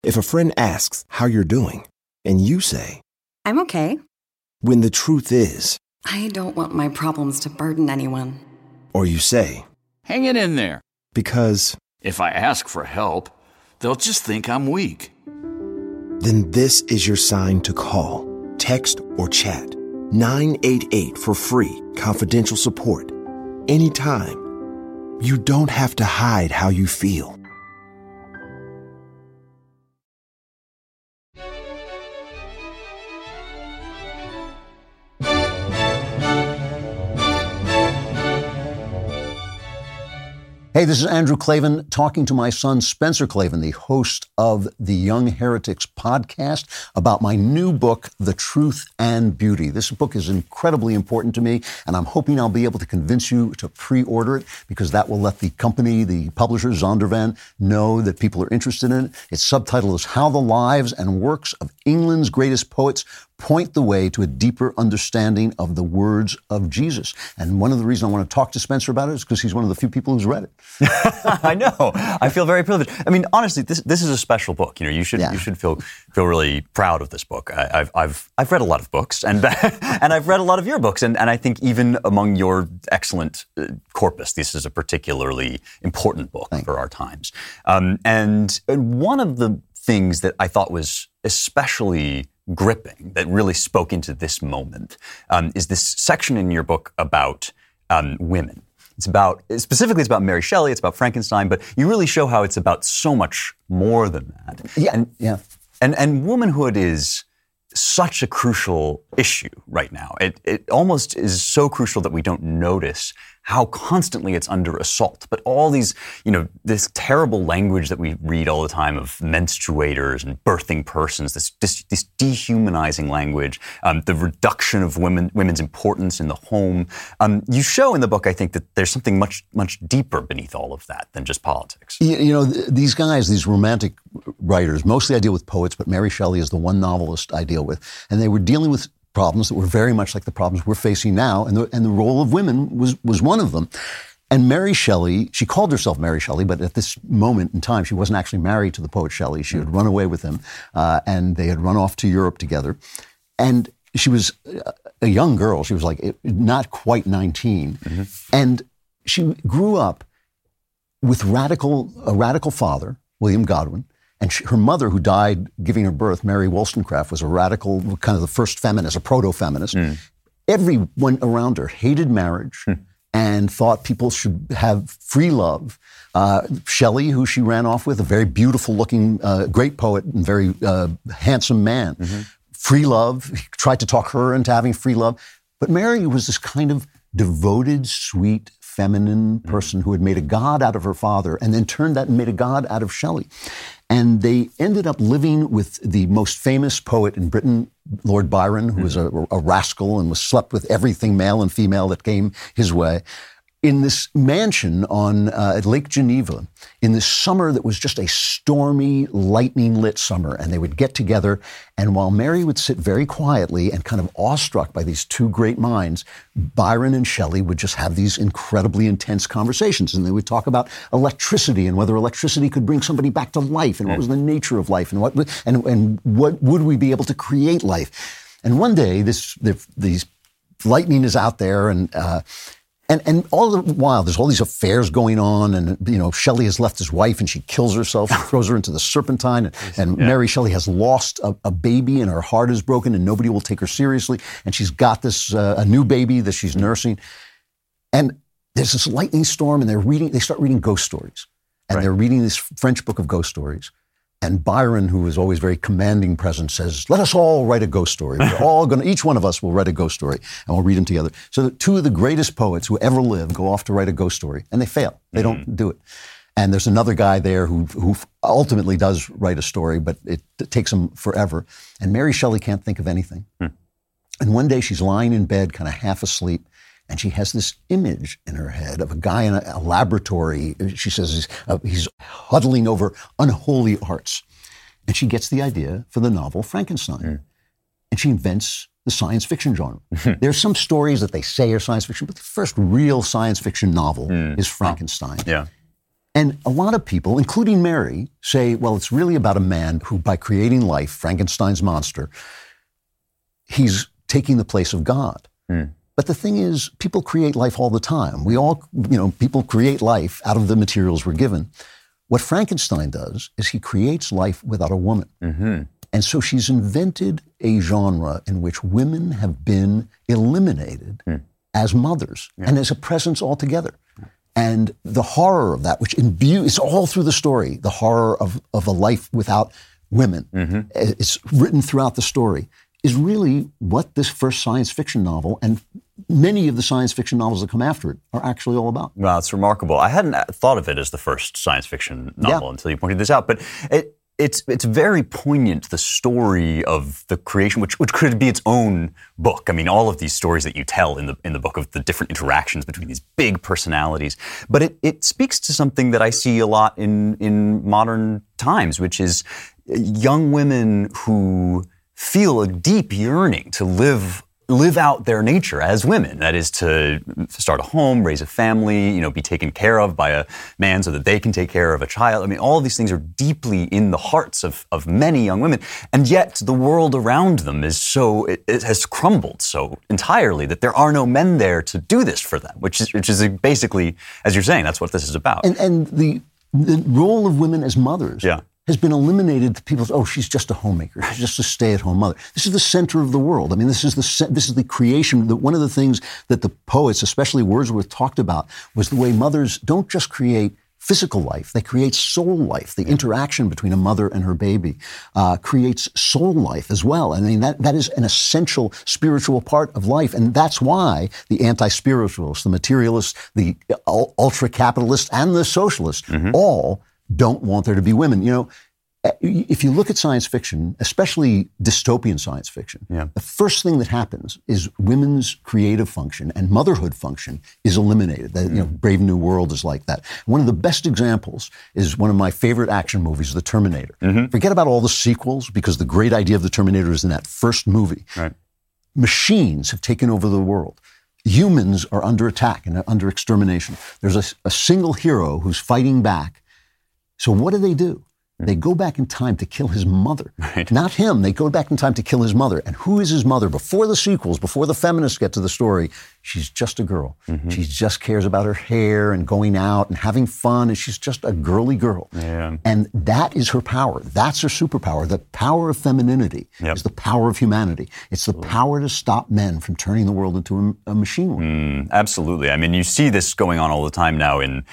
If a friend asks how you're doing, and you say, I'm okay. When the truth is, I don't want my problems to burden anyone. Or you say, hang it in there. Because if I ask for help, they'll just think I'm weak. Then this is your sign to call, text, or chat 988 for free, confidential support. Anytime. You don't have to hide how you feel. Hey, this is Andrew Klavan talking to my son, Spencer Klavan, the host of the Young Heretics podcast about my new book, The Truth and Beauty. This book is incredibly important to me, and I'm hoping I'll be able to convince you to pre-order it because that will let the company, the publisher, Zondervan, know that people are interested in it. Its subtitle is How the Lives and Works of England's Greatest Poets Point the Way to a Deeper Understanding of the Words of Jesus. And one of the reasons I want to talk to Spencer about it is because he's one of the few people who's read it. I know. I feel very privileged. I mean, honestly, this is a special book. You know, you should feel really proud of this book. I've read a lot of books, and and I've read a lot of your books, and I think even among your excellent corpus, this is a particularly important book for our times. And one of the things that I thought was especially gripping, that really spoke into this moment, is this section in your book about women. It's about Mary Shelley, it's about Frankenstein, but you really show how it's about so much more than that. And womanhood is such a crucial issue right now. It almost is so crucial that we don't notice how constantly it's under assault. But all these, this terrible language that we read all the time of menstruators and birthing persons, this dehumanizing language, the reduction of women's importance in the home. You show in the book, I think, that there's something much, much deeper beneath all of that than just politics. These guys, these romantic writers, mostly I deal with poets, but Mary Shelley is the one novelist I deal with. And they were dealing with problems that were very much like the problems we're facing now, and the role of women was one of them. And Mary Shelley, she called herself Mary Shelley, but at this moment in time, she wasn't actually married to the poet Shelley. She had run away with him, and they had run off to Europe together. And she was a young girl. She was like not quite 19. Mm-hmm. And she grew up with a radical father, William Godwin. And her mother, who died giving her birth, Mary Wollstonecraft, was a radical, kind of the first feminist, a proto-feminist. Everyone around her hated marriage and thought people should have free love. Shelley, who she ran off with, a very beautiful-looking, great poet and very handsome man. Free love. He tried to talk her into having free love. But Mary was this kind of devoted, sweet, feminine person who had made a god out of her father and then turned that and made a god out of Shelley. And they ended up living with the most famous poet in Britain, Lord Byron, who was a rascal and was slept with everything male and female that came his way, in this mansion on Lake Geneva in this summer that was just a stormy, lightning-lit summer. And they would get together, and while Mary would sit very quietly and kind of awestruck by these two great minds, Byron and Shelley would just have these incredibly intense conversations. And they would talk about electricity and whether electricity could bring somebody back to life and what was the nature of life and what would we be able to create life. And one day, these lightning is out there, and all the while, there's all these affairs going on, and Shelley has left his wife, and she kills herself and throws her into the Serpentine, and Mary Shelley has lost a baby, and her heart is broken, and nobody will take her seriously, and she's got this a new baby that she's nursing, and there's this lightning storm, and they start reading ghost stories, and they're reading this French book of ghost stories. And Byron, who was always very commanding present, says, let us all write a ghost story. Each one of us will write a ghost story, and we'll read them together. So two of the greatest poets who ever lived go off to write a ghost story, and they fail. They don't do it. And there's another guy there who ultimately does write a story, but it takes him forever. And Mary Shelley can't think of anything. And one day she's lying in bed, kind of half asleep, and she has this image in her head of a guy in a laboratory. She says he's huddling over unholy arts. And she gets the idea for the novel Frankenstein. And she invents the science fiction genre. There's some stories that they say are science fiction, but the first real science fiction novel is Frankenstein. And a lot of people, including Mary, say, well, it's really about a man who, by creating life, Frankenstein's monster, he's taking the place of God. But the thing is, people create life all the time. We all, people create life out of the materials we're given. What Frankenstein does is he creates life without a woman. And so she's invented a genre in which women have been eliminated as mothers and as a presence altogether. And the horror of that, which it's all through the story, the horror of a life without women, it's written throughout the story, is really what this first science fiction novel and many of the science fiction novels that come after it are actually all about. Wow, it's remarkable. I hadn't thought of it as the first science fiction novel until you pointed this out, but it's very poignant, the story of the creation, which could be its own book. I mean, all of these stories that you tell in the book of the different interactions between these big personalities. But it speaks to something that I see a lot in modern times, which is young women who feel a deep yearning to live out their nature as women. That is to start a home, raise a family, be taken care of by a man so that they can take care of a child. I mean, all of these things are deeply in the hearts of many young women. And yet the world around them is it has crumbled so entirely that there are no men there to do this for them, which is basically, as you're saying, that's what this is about. And the role of women as mothers has been eliminated. People say, she's just a homemaker. She's just a stay-at-home mother. This is the center of the world. I mean, this is the creation. One of the things that the poets, especially Wordsworth, talked about was the way mothers don't just create physical life, they create soul life. The interaction between a mother and her baby creates soul life as well. I mean, that is an essential spiritual part of life. And that's why the anti-spiritualists, the materialists, the ultra-capitalists, and the socialists all don't want there to be women. If you look at science fiction, especially dystopian science fiction, the first thing that happens is women's creative function and motherhood function is eliminated. Brave New World is like that. One of the best examples is one of my favorite action movies, The Terminator. Forget about all the sequels, because the great idea of The Terminator is in that first movie. Right. Machines have taken over the world. Humans are under attack and under extermination. There's a single hero who's fighting back. So what do? They go back in time to kill his mother. Right. Not him. They go back in time to kill his mother. And who is his mother? Before the sequels, before the feminists get to the story, she's just a girl. She just cares about her hair and going out and having fun, and she's just a girly girl. Yeah. And that is her power. That's her superpower. The power of femininity is the power of humanity. It's the power to stop men from turning the world into a machine world. Absolutely. I mean, you see this going on all the time now, and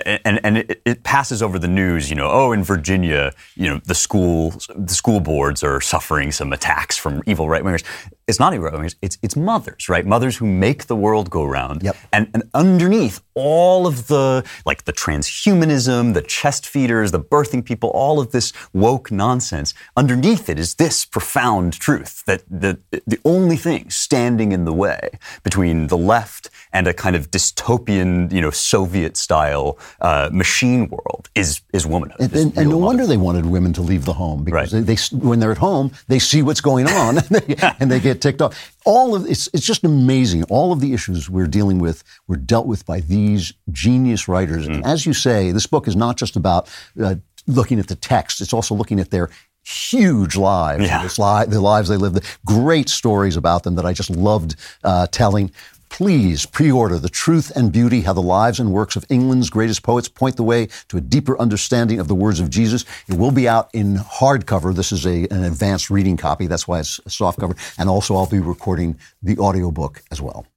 it passes over the news. In Virginia, the school boards are suffering some attacks from evil right-wingers. It's not evil right-wingers. It's mothers, right? Mothers who make the world go round. Yep. And underneath all of the transhumanism, the chest feeders, the birthing people, all of this woke nonsense, underneath it is this profound truth that the only thing standing in the way between the left and a kind of dystopian, Soviet-style machine world is womanhood. And no wonder they wanted women to leave the home, because they when they're at home, they see what's going on and they get ticked off. It's just amazing. All of the issues we're dealing with were dealt with by these genius writers. And as you say, this book is not just about looking at the text. It's also looking at their huge lives, the lives they lived, great stories about them that I just loved telling. Please pre-order The Truth and Beauty, How the Lives and Works of England's Greatest Poets Point the Way to a Deeper Understanding of the Words of Jesus. It will be out in hardcover. This is an advanced reading copy. That's why it's a softcover. And also I'll be recording the audiobook as well.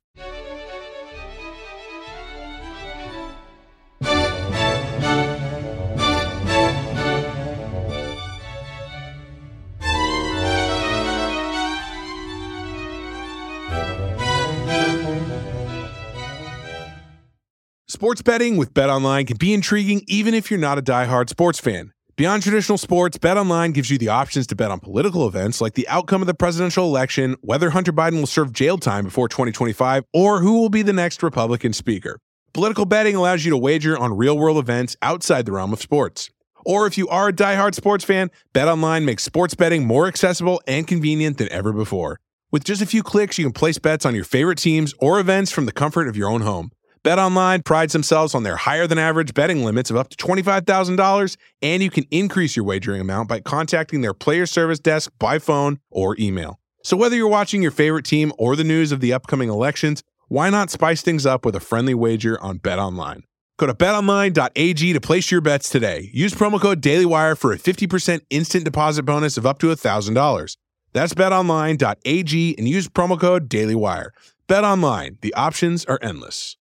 Sports betting with BetOnline can be intriguing even if you're not a diehard sports fan. Beyond traditional sports, BetOnline gives you the options to bet on political events like the outcome of the presidential election, whether Hunter Biden will serve jail time before 2025, or who will be the next Republican speaker. Political betting allows you to wager on real-world events outside the realm of sports. Or if you are a diehard sports fan, BetOnline makes sports betting more accessible and convenient than ever before. With just a few clicks, you can place bets on your favorite teams or events from the comfort of your own home. BetOnline prides themselves on their higher-than-average betting limits of up to $25,000, and you can increase your wagering amount by contacting their player service desk by phone or email. So whether you're watching your favorite team or the news of the upcoming elections, why not spice things up with a friendly wager on BetOnline? Go to betonline.ag to place your bets today. Use promo code DailyWire for a 50% instant deposit bonus of up to $1,000. That's betonline.ag and use promo code DailyWire. BetOnline, the options are endless.